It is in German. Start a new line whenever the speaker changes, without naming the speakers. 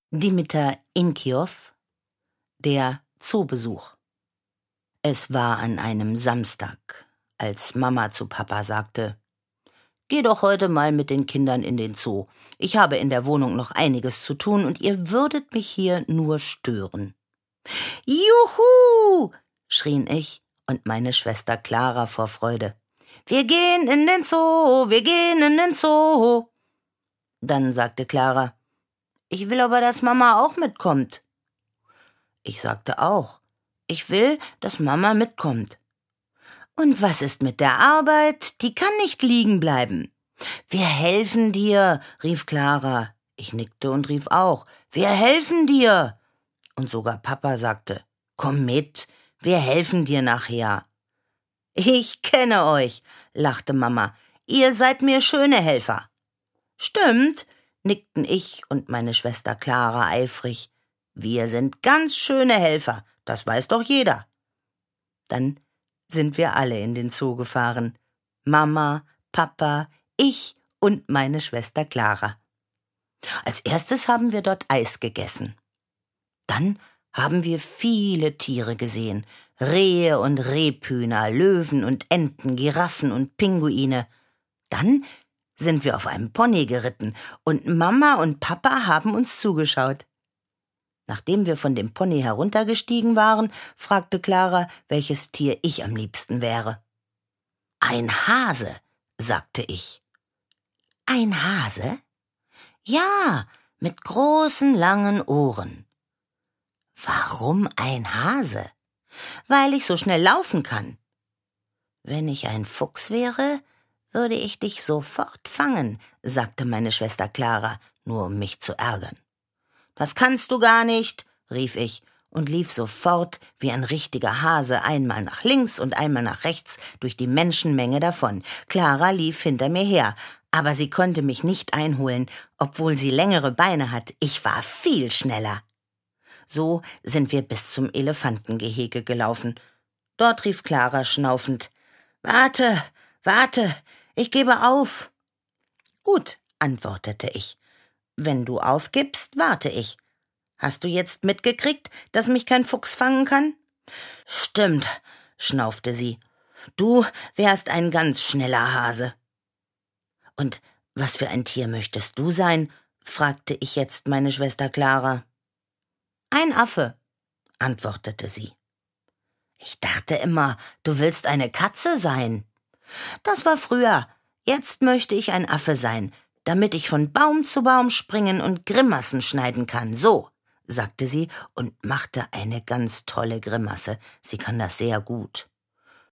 Dimitar Inkiow, der Zoobesuch. Es war an einem Samstag, als Mama zu Papa sagte: »Geh doch heute mal mit den Kindern in den Zoo. Ich habe in der Wohnung noch einiges zu tun und ihr würdet mich hier nur stören.« »Juhu!« schrien ich und meine Schwester Clara vor Freude. »Wir gehen in den Zoo, wir gehen in den Zoo.« Dann sagte Clara: »Ich will aber, dass Mama auch mitkommt.« Ich sagte auch: »Ich will, dass Mama mitkommt.« »Und was ist mit der Arbeit? Die kann nicht liegen bleiben.« »Wir helfen dir«, rief Clara. Ich nickte und rief auch: »Wir helfen dir!« Und sogar Papa sagte: »Komm mit, wir helfen dir nachher.« »Ich kenne euch«, lachte Mama. »Ihr seid mir schöne Helfer.« »Stimmt«, nickten ich und meine Schwester Clara eifrig. »Wir sind ganz schöne Helfer, das weiß doch jeder.« Dann sind wir alle in den Zoo gefahren. Mama, Papa, ich und meine Schwester Clara. Als erstes haben wir dort Eis gegessen. Dann haben wir viele Tiere gesehen. Rehe und Rebhühner, Löwen und Enten, Giraffen und Pinguine. Dann sind wir auf einem Pony geritten und Mama und Papa haben uns zugeschaut. Nachdem wir von dem Pony heruntergestiegen waren, fragte Clara, welches Tier ich am liebsten wäre. »Ein Hase«, sagte ich. »Ein Hase?« »Ja, mit großen, langen Ohren.« »Warum ein Hase?« »Weil ich so schnell laufen kann.« »Wenn ich ein Fuchs wäre, würde ich dich sofort fangen«, sagte meine Schwester Clara, nur um mich zu ärgern. »Das kannst du gar nicht«, rief ich und lief sofort wie ein richtiger Hase einmal nach links und einmal nach rechts durch die Menschenmenge davon. Clara lief hinter mir her, aber sie konnte mich nicht einholen, obwohl sie längere Beine hat. Ich war viel schneller. So sind wir bis zum Elefantengehege gelaufen. Dort rief Clara schnaufend: »Warte, warte, ich gebe auf.« »Gut«, antwortete ich. »Wenn du aufgibst, warte ich. Hast du jetzt mitgekriegt, dass mich kein Fuchs fangen kann?« »Stimmt«, schnaufte sie. »Du wärst ein ganz schneller Hase.« »Und was für ein Tier möchtest du sein?«, fragte ich jetzt meine Schwester Clara. »Ein Affe«, antwortete sie. »Ich dachte immer, du willst eine Katze sein.« »Das war früher. Jetzt möchte ich ein Affe sein, damit ich von Baum zu Baum springen und Grimassen schneiden kann. So«, sagte sie und machte eine ganz tolle Grimasse. Sie kann das sehr gut.